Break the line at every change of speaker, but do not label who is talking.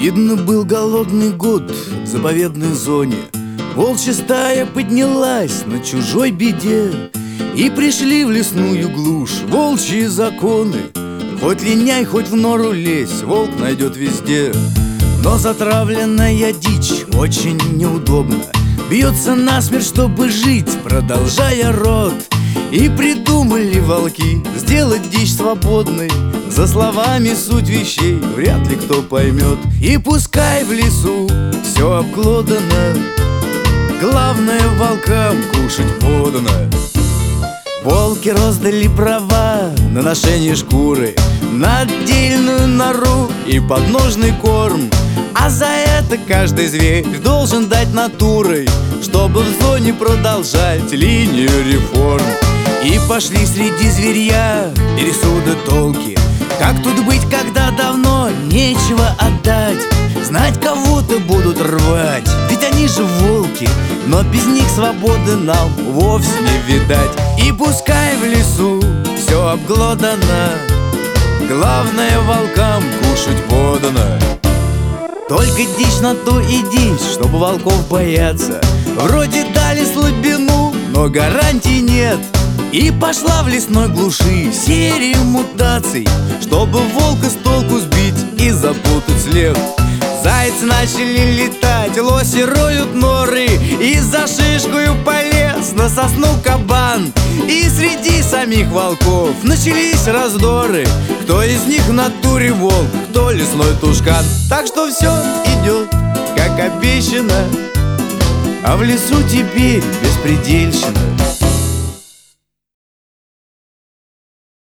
Видно, был голодный год в заповедной зоне. Волчья стая поднялась на чужой беде, и пришли в лесную глушь волчьи законы. Хоть линяй, хоть в нору лезь, волк найдет везде. Но затравленная дичь очень неудобно, бьется насмерть, чтобы жить, продолжая род. И придумали волки сделать дичь свободной. За словами суть вещей вряд ли кто поймет. И пускай в лесу все обглодано, главное волкам кушать подано. Волки роздали права на ношение шкуры, на отдельную нору и подножный корм. А за это каждый зверь должен дать натурой, чтобы в зоне продолжать линию реформ. И пошли среди зверья пересуды толки, как тут быть, когда давно нечего отдать. Знать кого-то будут рвать, ведь они же волки, но без них свободы нам вовсе не видать. И пускай в лесу все обглодано, главное волкам кушать подано. Только дичь на то и дичь, чтобы волков бояться. Вроде дали слабину, но гарантий нет. И пошла в лесной глуши серия мутаций, чтобы волка с толку сбить и запутать след. Зайцы начали летать, лоси роют норы, и за шишкою полез на сосну кабан. И среди самих волков начались раздоры, кто из них в натуре волк, кто лесной тушкан. Так что все идет, как обещано, а в лесу теперь беспредельщина.